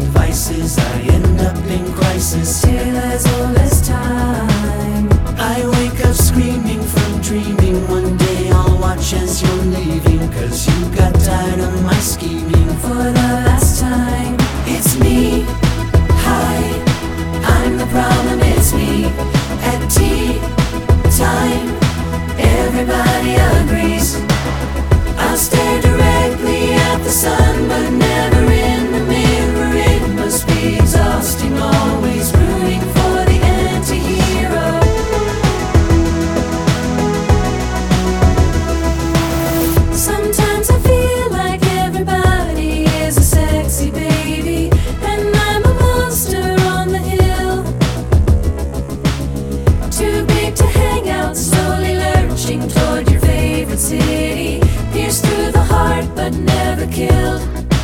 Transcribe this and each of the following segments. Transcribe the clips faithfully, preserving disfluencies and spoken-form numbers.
devices, I end up in crisis. Till as old as time, I wake up screaming from dreaming. One day I'll watch as you're leaving, cause you got tired of my scheming. for the last time. It's me, hi, I'm the problem, it's me. At tea time, everybody agrees. I'll stare directly at the sun, but never in the mirror. It must be exhausting, always rooting for the anti-hero. Sometimes I feel like everybody is a sexy baby, and I'm a monster on the hill. Too big to hang out, slowly lurching toward your favorite city. Pierced through the heart, but never killed.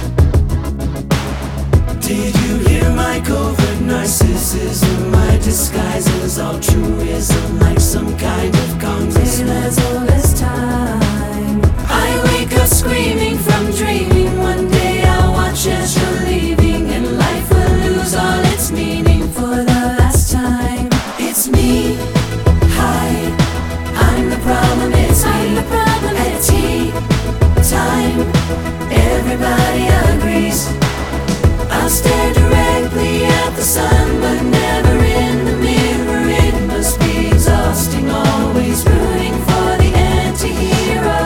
Did you hear my covert narcissism? My disguise is altruism, like some kind of Till congressman. as old as time, I wake up screaming from dreaming. One day I'll watch as you're leaving, and life will lose all its meaning. for the last time. It's me, hi, I'm the problem, it's me. I'm the problem, At it's tea time, everybody agrees. I'll stare directly at the sun, but never in the mirror. It must be exhausting, always rooting for the anti-hero.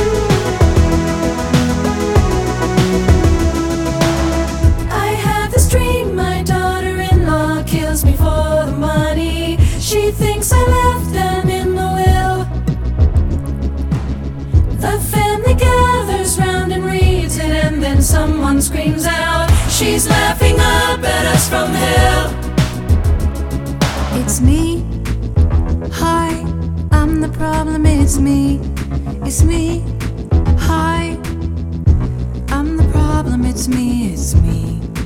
I have this dream, my daughter-in-law kills me for the money. She thinks I left them in the will. The family gathers round and reads it, and then someone screams out, She's laughing up at us from hell. it's me. Hi, I'm the problem, it's me. It's me. Hi, I'm the problem, it's me, it's me.